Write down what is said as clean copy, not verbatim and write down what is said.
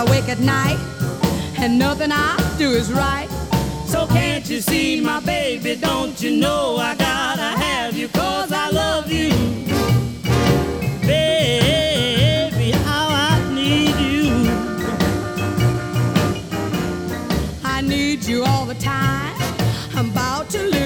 awake at night, and nothing I do is right. So can't you see, my baby, don't you know